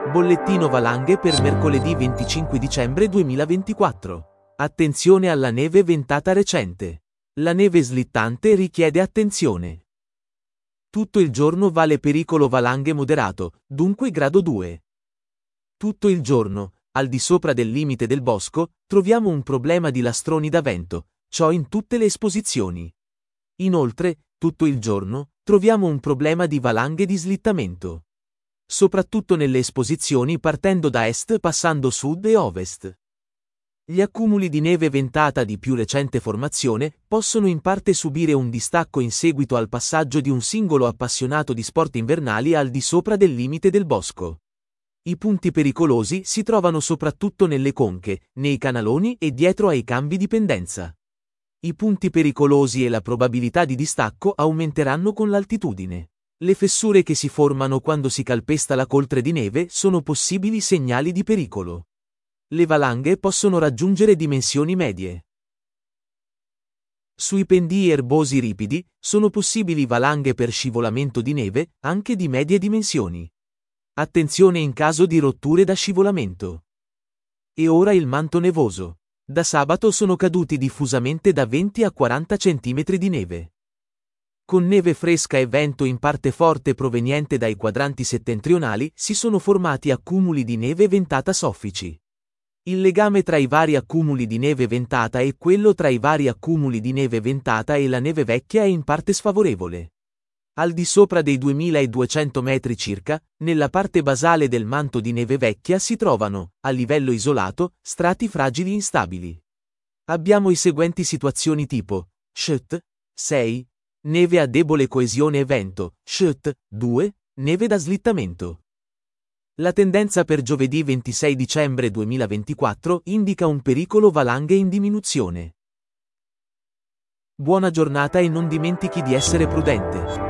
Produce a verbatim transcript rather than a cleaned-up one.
Bollettino valanghe per mercoledì venticinque dicembre duemilaventiquattro. Attenzione alla neve ventata recente. La neve slittante richiede attenzione. Tutto il giorno vale pericolo valanghe moderato, dunque grado due. Tutto il giorno, al di sopra del limite del bosco, troviamo un problema di lastroni da vento, ciò in tutte le esposizioni. Inoltre, tutto il giorno, troviamo un problema di valanghe di slittamento. Soprattutto nelle esposizioni partendo da est passando sud e ovest. Gli accumuli di neve ventata di più recente formazione possono in parte subire un distacco in seguito al passaggio di un singolo appassionato di sport invernali al di sopra del limite del bosco. I punti pericolosi si trovano soprattutto nelle conche, nei canaloni e dietro ai cambi di pendenza. I punti pericolosi e la probabilità di distacco aumenteranno con l'altitudine. Le fessure che si formano quando si calpesta la coltre di neve sono possibili segnali di pericolo. Le valanghe possono raggiungere dimensioni medie. Sui pendii erbosi ripidi, sono possibili valanghe per scivolamento di neve, anche di medie dimensioni. Attenzione in caso di rotture da scivolamento. E ora il manto nevoso. Da sabato sono caduti diffusamente da venti a quaranta centimetri di neve. Con neve fresca e vento in parte forte proveniente dai quadranti settentrionali, si sono formati accumuli di neve ventata soffici. Il legame tra i vari accumuli di neve ventata e quello tra i vari accumuli di neve ventata e la neve vecchia è in parte sfavorevole. Al di sopra dei duemiladuecento metri circa, nella parte basale del manto di neve vecchia si trovano, a livello isolato, strati fragili instabili. Abbiamo i seguenti situazioni tipo: S H T sei, neve a debole coesione e vento, S H T due, neve da slittamento. La tendenza per giovedì ventisei dicembre duemilaventiquattro indica un pericolo valanghe in diminuzione. Buona giornata e non dimentichi di essere prudente.